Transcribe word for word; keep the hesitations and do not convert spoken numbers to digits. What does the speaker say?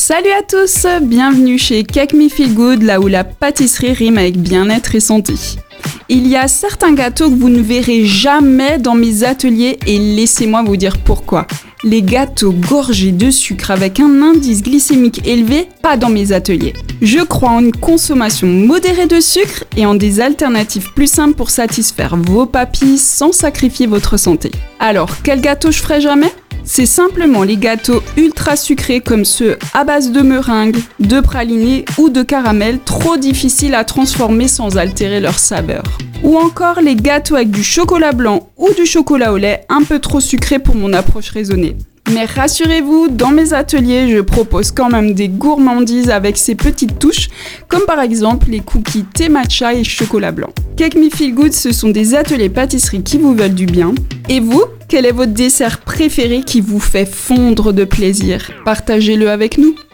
Salut à tous, bienvenue chez Cake Me Feel Good, là où la pâtisserie rime avec bien-être et santé. Il y a certains gâteaux que vous ne verrez jamais dans mes ateliers et laissez-moi vous dire pourquoi. Les gâteaux gorgés de sucre avec un indice glycémique élevé, pas dans mes ateliers. Je crois en une consommation modérée de sucre et en des alternatives plus simples pour satisfaire vos papilles sans sacrifier votre santé. Alors, quel gâteau je ferai jamais ? C'est simplement les gâteaux ultra sucrés comme ceux à base de meringue, de praliné ou de caramel, trop difficiles à transformer sans altérer leur saveur. Ou encore les gâteaux avec du chocolat blanc ou du chocolat au lait, un peu trop sucrés pour mon approche raisonnée. Mais rassurez-vous, dans mes ateliers, je propose quand même des gourmandises avec ces petites touches, comme par exemple les cookies thé matcha et chocolat blanc. Cake Me Feel Good, ce sont des ateliers pâtisserie qui vous veulent du bien. Et vous, quel est votre dessert préféré qui vous fait fondre de plaisir ? Partagez-le avec nous.